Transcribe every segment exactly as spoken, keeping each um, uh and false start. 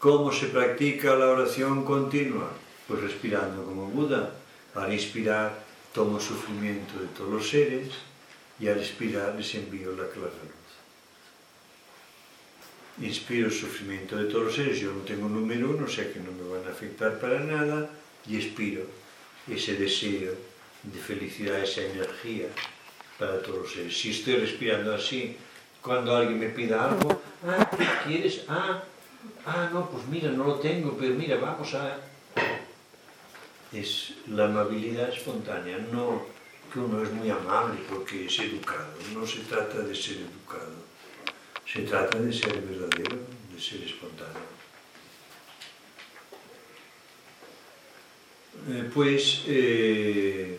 ¿Cómo se practica la oración continua? Pues respirando como Buda. Al inspirar tomo sufrimiento de todos los seres y al expirar les envío la clara luz. Inspiro el sufrimiento de todos los seres, yo no tengo número uno, o sea que no me van a afectar para nada, y expiro ese deseo de felicidad, esa energía para todos los seres. Si estoy respirando así, cuando alguien me pida algo, ah, ¿qué quieres? Ah, ah, no, pues mira, no lo tengo, pero mira, vamos a... Es la amabilidad espontánea, no que uno es muy amable porque es educado, no se trata de ser educado, se trata de ser verdadero, de ser espontáneo. Eh, pues, eh,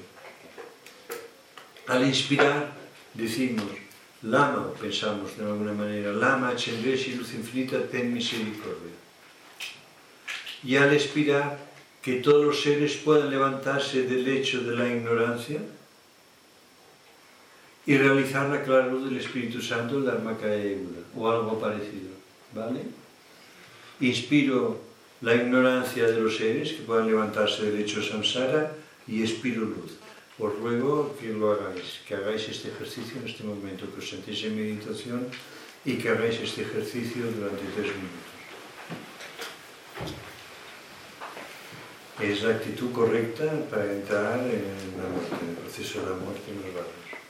al inspirar decimos, Lama, pensamos de alguna manera, Lama, Chendeshi, luz infinita, ten misericordia. Y al expirar, que todos los seres puedan levantarse del lecho de la ignorancia y realizar la clara luz del Espíritu Santo, el Dharmakaya Buda, o algo parecido, ¿vale? Inspiro la ignorancia de los seres, que puedan levantarse del lecho samsara, y expiro luz. Os ruego que lo hagáis, que hagáis este ejercicio en este momento, que os sentéis en meditación y que hagáis este ejercicio durante tres minutos. Es la actitud correcta para entrar en la muerte, en el proceso de la muerte en los barrios.